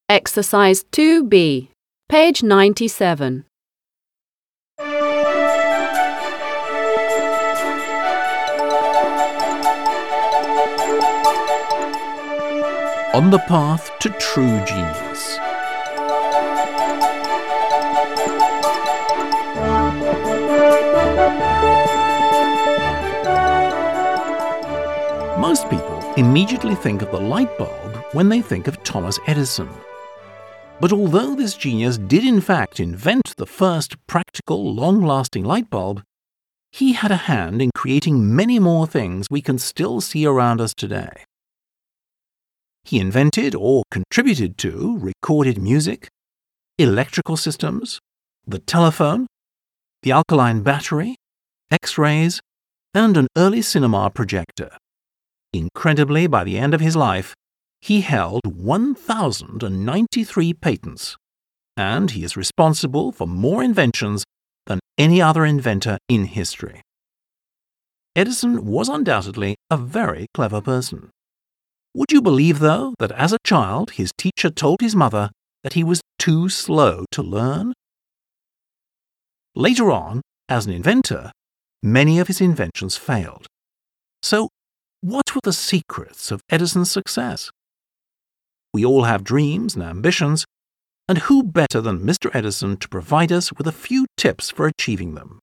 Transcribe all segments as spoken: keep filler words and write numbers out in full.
Exercise two B, page ninety-seven. On the path to true genius. Most people immediately think of the light bulb when they think of Thomas Edison. But although this genius did in fact invent the first practical, long-lasting light bulb, he had a hand in creating many more things we can still see around us today. He invented or contributed to recorded music, electrical systems, the telephone, the alkaline battery, X-rays, and an early cinema projector. Incredibly, by the end of his life, he held one thousand ninety-three patents, and he is responsible for more inventions than any other inventor in history. Edison was undoubtedly a very clever person. Would you believe, though, that as a child his teacher told his mother that he was too slow to learn? Later on, as an inventor, many of his inventions failed. So, what were the secrets of Edison's success? We all have dreams and ambitions, and who better than Mister Edison to provide us with a few tips for achieving them?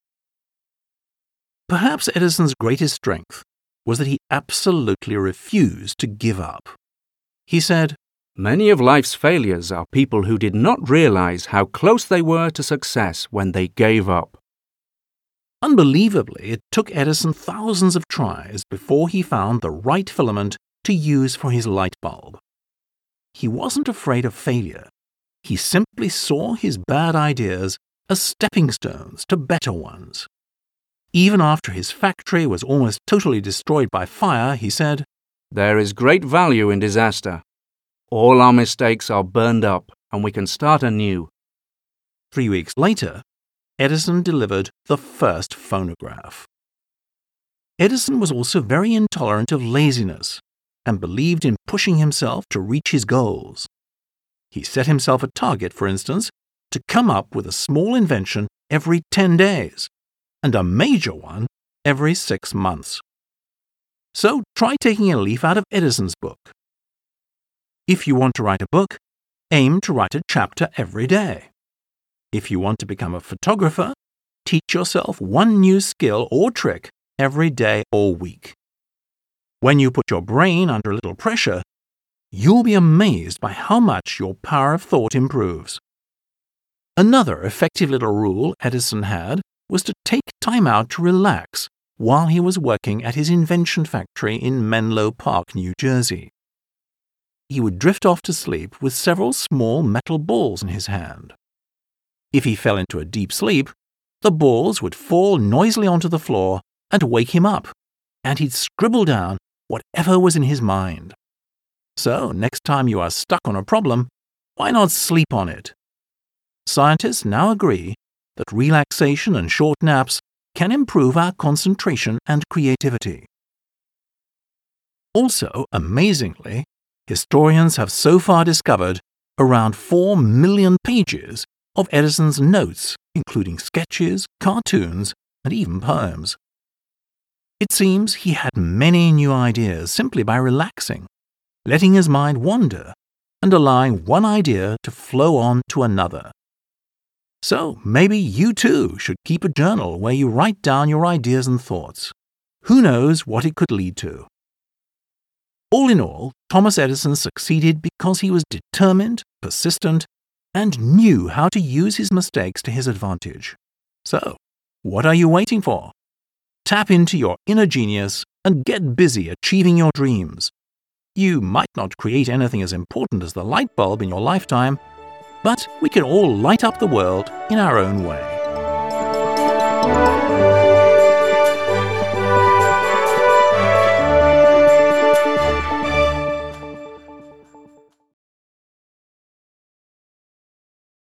Perhaps Edison's greatest strength was that he absolutely refused to give up. He said, "Many of life's failures are people who did not realize how close they were to success when they gave up." Unbelievably, it took Edison thousands of tries before he found the right filament to use for his light bulb. He wasn't afraid of failure. He simply saw his bad ideas as stepping stones to better ones. Even after his factory was almost totally destroyed by fire, he said, "There is great value in disaster. All our mistakes are burned up, and we can start anew." Three weeks later, Edison delivered the first phonograph. Edison was also very intolerant of laziness and believed in pushing himself to reach his goals. He set himself a target, for instance, to come up with a small invention every ten days, and a major one every six months. So try taking a leaf out of Edison's book. If you want to write a book, aim to write a chapter every day. If you want to become a photographer, teach yourself one new skill or trick every day or week. When you put your brain under a little pressure, you'll be amazed by how much your power of thought improves. Another effective little rule Edison had was to take time out to relax while he was working at his invention factory in Menlo Park, New Jersey. He would drift off to sleep with several small metal balls in his hand. If he fell into a deep sleep, the balls would fall noisily onto the floor and wake him up, and he'd scribble down whatever was in his mind. So, next time you are stuck on a problem, why not sleep on it? Scientists now agree that relaxation and short naps can improve our concentration and creativity. Also, amazingly, historians have so far discovered around four million pages of Edison's notes, including sketches, cartoons, and even poems. It seems he had many new ideas simply by relaxing, letting his mind wander, and allowing one idea to flow on to another. So maybe you too should keep a journal where you write down your ideas and thoughts. Who knows what it could lead to? All in all, Thomas Edison succeeded because he was determined, persistent, and knew how to use his mistakes to his advantage. So, what are you waiting for? Tap into your inner genius and get busy achieving your dreams. You might not create anything as important as the light bulb in your lifetime, but we can all light up the world in our own way.